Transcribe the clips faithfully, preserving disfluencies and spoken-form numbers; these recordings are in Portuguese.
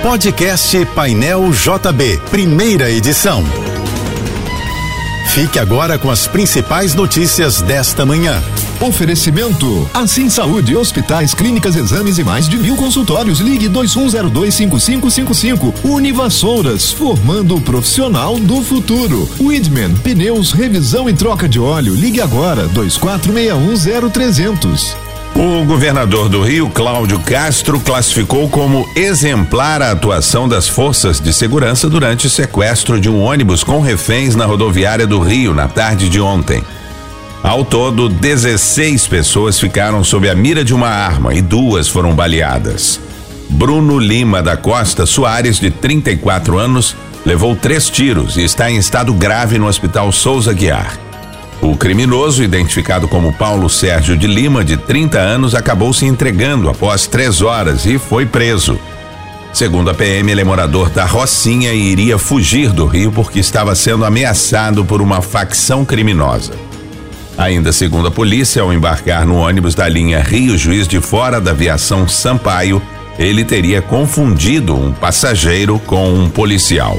Podcast Painel J B, primeira edição. Fique agora com as principais notícias desta manhã. Oferecimento: Assim Saúde, hospitais, clínicas, exames e mais de mil consultórios. Ligue dois um zero dois cinco cinco cinco cinco. Univassouras, formando o profissional do futuro. Widman, pneus, revisão e troca de óleo. Ligue agora dois quatro seis um zero trezentos. O governador do Rio, Cláudio Castro, classificou como exemplar a atuação das forças de segurança durante o sequestro de um ônibus com reféns na rodoviária do Rio na tarde de ontem. Ao todo, dezesseis pessoas ficaram sob a mira de uma arma e duas foram baleadas. Bruno Lima da Costa Soares, de trinta e quatro anos, levou três tiros e está em estado grave no Hospital Souza Guiar. O criminoso, identificado como Paulo Sérgio de Lima, de trinta anos, acabou se entregando após três horas e foi preso. Segundo a P M, ele é morador da Rocinha e iria fugir do Rio porque estava sendo ameaçado por uma facção criminosa. Ainda segundo a polícia, ao embarcar no ônibus da linha Rio Juiz de Fora da aviação Sampaio, ele teria confundido um passageiro com um policial.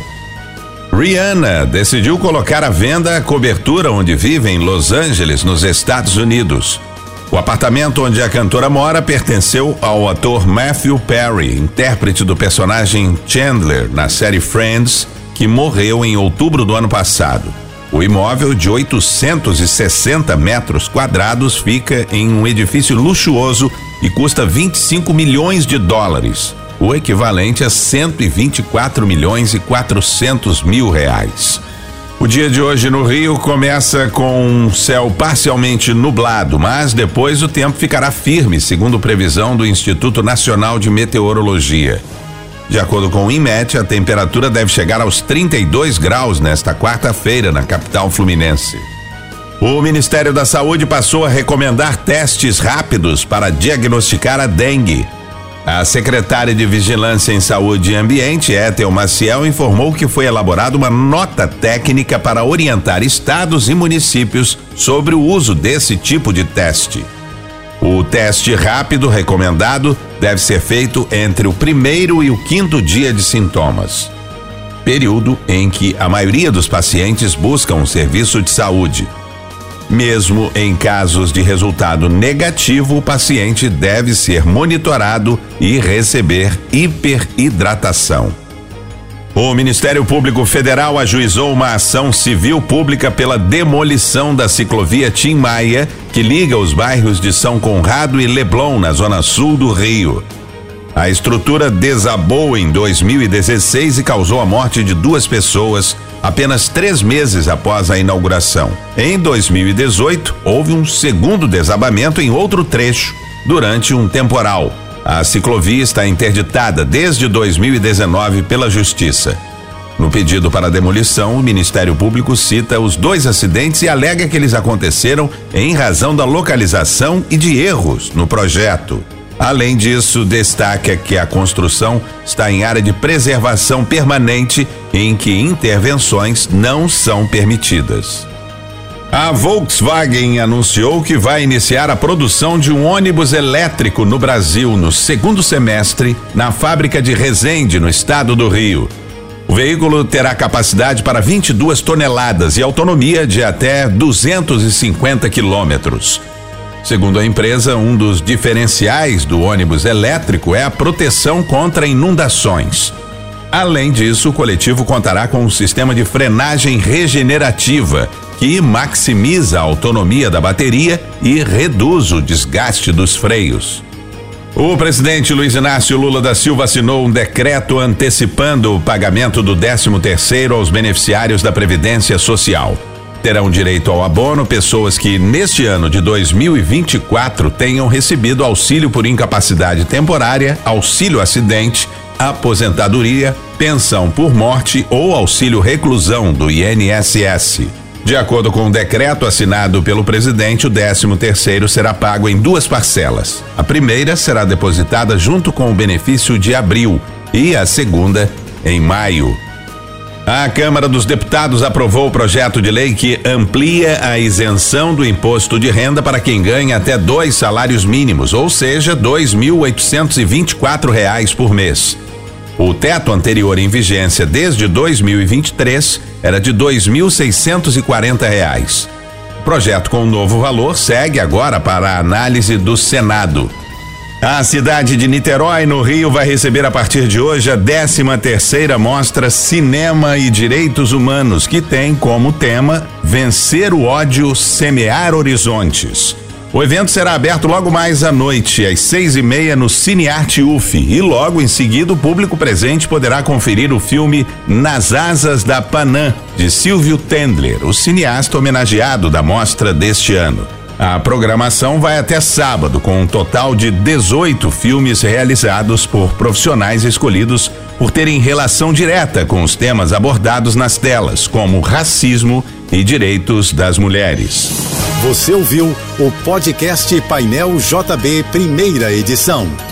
Rihanna decidiu colocar à venda a cobertura onde vive em Los Angeles, nos Estados Unidos. O apartamento onde a cantora mora pertenceu ao ator Matthew Perry, intérprete do personagem Chandler na série Friends, que morreu em outubro do ano passado. O imóvel, de oitocentos e sessenta metros quadrados, fica em um edifício luxuoso e custa vinte e cinco milhões de dólares. O equivalente a cento e vinte e quatro milhões e quatrocentos mil reais. O dia de hoje no Rio começa com um céu parcialmente nublado, mas depois o tempo ficará firme, segundo previsão do Instituto Nacional de Meteorologia. De acordo com o INMET, a temperatura deve chegar aos trinta e dois graus nesta quarta-feira na capital fluminense. O Ministério da Saúde passou a recomendar testes rápidos para diagnosticar a dengue. A secretária de Vigilância em Saúde e Ambiente, Ethel Maciel, informou que foi elaborada uma nota técnica para orientar estados e municípios sobre o uso desse tipo de teste. O teste rápido recomendado deve ser feito entre o primeiro e o quinto dia de sintomas, período em que a maioria dos pacientes buscam um serviço de saúde. Mesmo em casos de resultado negativo, o paciente deve ser monitorado e receber hiperidratação. O Ministério Público Federal ajuizou uma ação civil pública pela demolição da ciclovia Tim Maia, que liga os bairros de São Conrado e Leblon, na zona sul do Rio. A estrutura desabou em dois mil e dezesseis e causou a morte de duas pessoas apenas três meses após a inauguração. Em dois mil e dezoito, houve um segundo desabamento em outro trecho, durante um temporal. A ciclovia está interditada desde dois mil e dezenove pela Justiça. No pedido para demolição, o Ministério Público cita os dois acidentes e alega que eles aconteceram em razão da localização e de erros no projeto. Além disso, destaca que a construção está em área de preservação permanente, em que intervenções não são permitidas. A Volkswagen anunciou que vai iniciar a produção de um ônibus elétrico no Brasil no segundo semestre, na fábrica de Resende, no estado do Rio. O veículo terá capacidade para vinte e duas toneladas e autonomia de até duzentos e cinquenta quilômetros. Segundo a empresa, um dos diferenciais do ônibus elétrico é a proteção contra inundações. Além disso, o coletivo contará com um sistema de frenagem regenerativa que maximiza a autonomia da bateria e reduz o desgaste dos freios. O presidente Luiz Inácio Lula da Silva assinou um decreto antecipando o pagamento do décimo terceiro aos beneficiários da Previdência Social. Terão direito ao abono pessoas que, neste ano de dois mil e vinte e quatro, tenham recebido auxílio por incapacidade temporária, auxílio acidente, aposentadoria, pensão por morte ou auxílio reclusão do I N S S. De acordo com o decreto assinado pelo presidente, o décimo terceiro será pago em duas parcelas. A primeira será depositada junto com o benefício de abril e a segunda em maio. A Câmara dos Deputados aprovou o projeto de lei que amplia a isenção do imposto de renda para quem ganha até dois salários mínimos, ou seja, dois mil oitocentos e vinte e quatro reais por mês. O teto anterior em vigência desde dois mil e vinte e três era de dois mil seiscentos e quarenta reais. O projeto com o novo valor segue agora para a análise do Senado. A cidade de Niterói, no Rio, vai receber a partir de hoje a décima terceira Mostra Cinema e Direitos Humanos, que tem como tema Vencer o Ódio, Semear Horizontes. O evento será aberto logo mais à noite, às seis e meia, no Cinearte U F, e logo em seguida o público presente poderá conferir o filme Nas Asas da Panã, de Silvio Tendler, o cineasta homenageado da mostra deste ano. A programação vai até sábado, com um total de dezoito filmes realizados por profissionais escolhidos por terem relação direta com os temas abordados nas telas, como racismo e direitos das mulheres. Você ouviu o podcast Painel J B, primeira edição.